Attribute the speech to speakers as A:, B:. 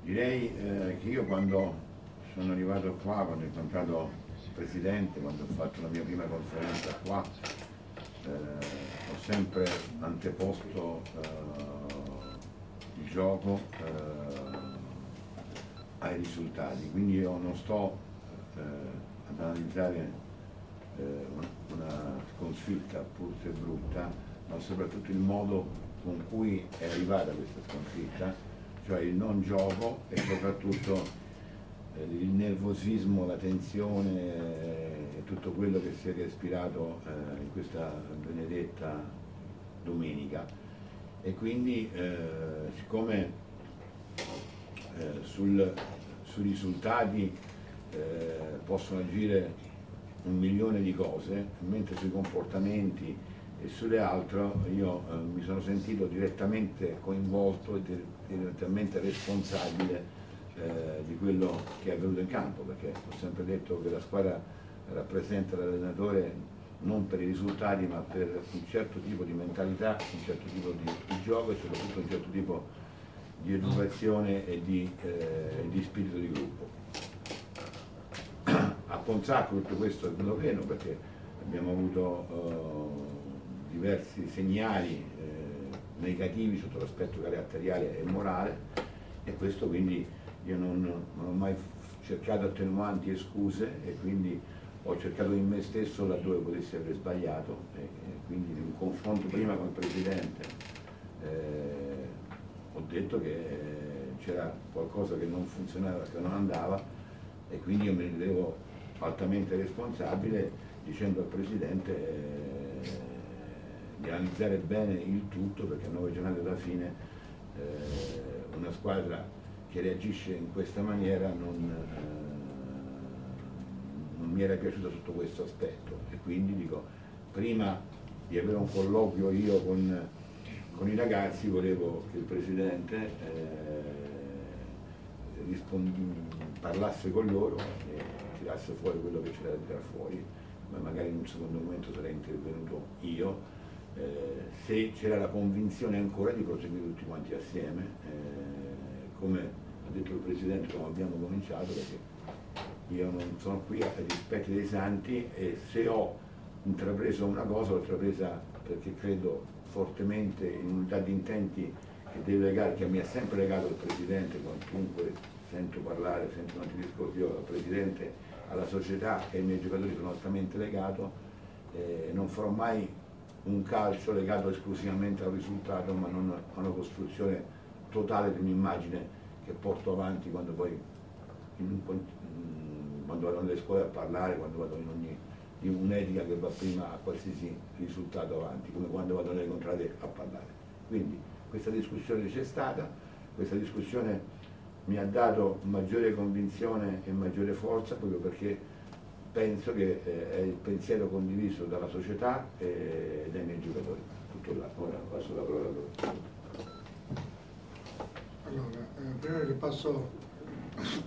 A: Direi che io quando sono arrivato qua, quando ho incontrato il Presidente, quando ho fatto la mia prima conferenza qua, ho sempre anteposto il gioco ai risultati, quindi io non sto ad analizzare una sconfitta pur se brutta, ma soprattutto il modo con cui è arrivata questa sconfitta, cioè il non gioco e soprattutto il nervosismo, la tensione e tutto quello che si è respirato in questa benedetta domenica. E quindi siccome sui risultati possono agire 1.000.000 di cose, mentre sui comportamenti e sulle altre io mi sono sentito direttamente coinvolto e direttamente responsabile di quello che è avvenuto in campo, perché ho sempre detto che la squadra rappresenta l'allenatore non per i risultati ma per un certo tipo di mentalità, un certo tipo di gioco e soprattutto un certo tipo di educazione e di spirito di gruppo. A Ponzacco tutto questo è venuto meno perché abbiamo avuto diversi segnali negativi sotto l'aspetto caratteriale e morale, e questo quindi io non ho mai cercato attenuanti e scuse, e quindi ho cercato in me stesso laddove potessi aver sbagliato, e quindi in un confronto prima con il Presidente ho detto che c'era qualcosa che non funzionava, che non andava, e quindi io me ne ritenevo altamente responsabile, dicendo al Presidente di analizzare bene il tutto, perché a 9 giornate alla fine una squadra che reagisce in questa maniera non mi era piaciuta sotto questo aspetto, e quindi dico, prima di avere un colloquio io con i ragazzi volevo che il Presidente parlasse con loro e tirasse fuori quello che c'era da tirare fuori, ma magari in un secondo momento sarei intervenuto io, se c'era la convinzione ancora di proseguire tutti quanti assieme, come ha detto il Presidente, come abbiamo cominciato, perché io non sono qui ai rispetti dei santi, e se ho intrapreso una cosa l'ho intrapresa perché credo fortemente in unità di intenti che deve legare, che mi ha sempre legato il Presidente, quantunque sento parlare, sento tanti discorsi, io al Presidente, alla società e ai miei giocatori sono altamente legato, non farò mai un calcio legato esclusivamente al risultato, ma non a una costruzione totale di un'immagine che porto avanti quando poi quando vado nelle scuole a parlare, quando vado in un'etica che va prima a qualsiasi risultato avanti, come quando vado nelle contrade a parlare. Quindi questa discussione c'è stata, questa discussione mi ha dato maggiore convinzione e maggiore forza, proprio perché penso che è il pensiero condiviso dalla società e dai miei giocatori. Tutto là, ora passo la parola a loro.
B: Allora, prima ripasso